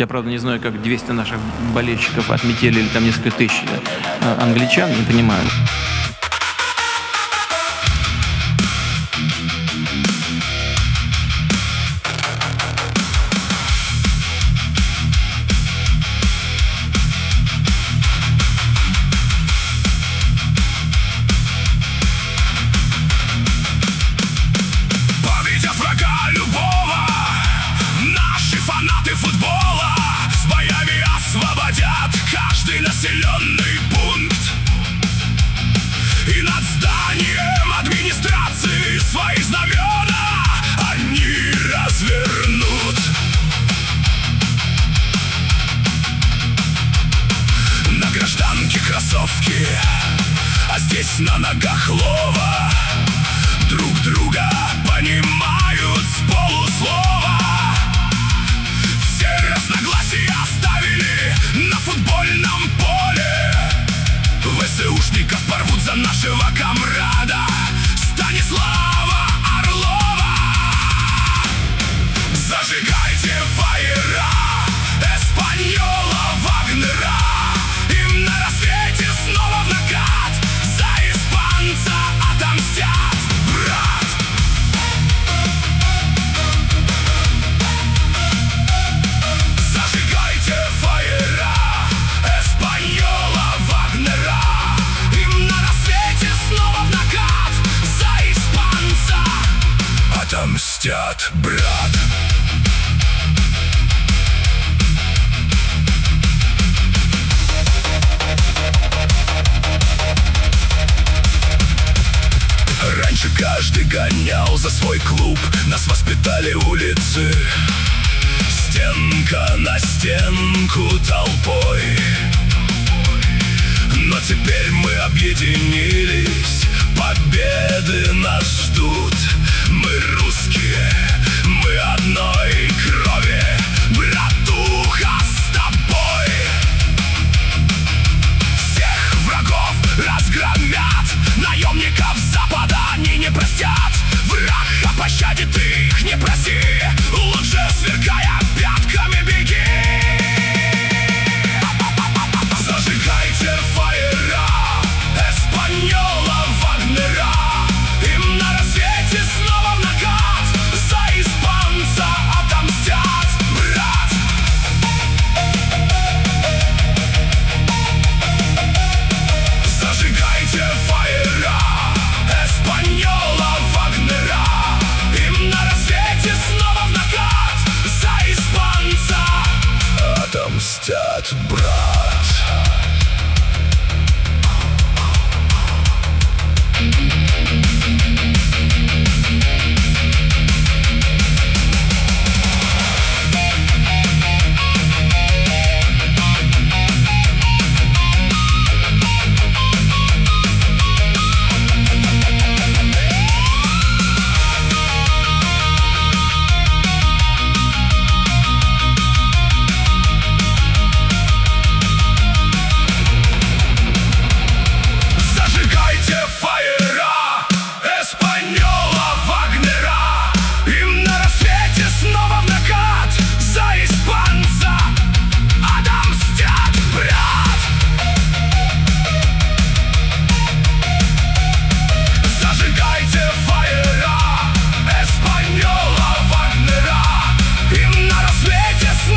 Я, правда, не знаю, как 200 наших болельщиков отметили, или там несколько тысяч англичан, не понимаю. Футбола с боями освободят каждый населенный пункт. И над зданием администрации свои знамена они развернут. На гражданке кроссовки, а здесь на ногах лова. Друг друга понимают с полуслова. Разногласия оставили на футбольном поле. ВСУшников порвут за нашего комрада Станислава Орлова. Зажигайте фаера Эспаньола, Вагнера. Им на рассвете снова в накат за испанца отомстят, брат. Отомстят, брат. Раньше каждый гонял за свой клуб, нас воспитали улицы, стенка на стенку толпой. Но теперь мы объединились, победы нас ждут. Мы русские, мы одной крови, братуха, с тобой. Всех врагов разгромят, наемников Запада они не простят. Враг о пощаде, ты их не проси, лучше сверкая пятками беги. Зажигайте фаера Эспаньола, Вагнера. Им на рассвете снова в накат за испанца отомстят, брат. Зажигайте фаера Эспаньола, Вагнера. Им на рассвете снова в накат за испанца отомстят, брат.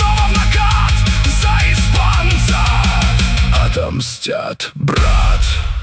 Отомстят, брат.